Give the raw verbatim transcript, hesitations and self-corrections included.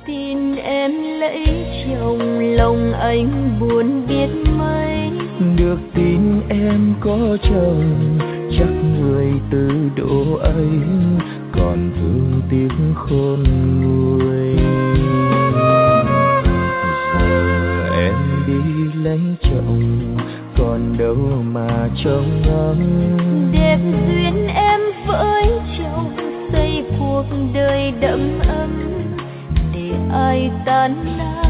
tin em lấy chồng, lòng anh buồn biết mấy. Được tin em có chồng, chắc người từ độ ấy còn thương tiếc khôn nguôi. Giờ em đi lấy chồng, còn đâu mà trông ngóng. Đẹp duyên em với chồng, xây cuộc đời đẫm ấm, để ai tan nát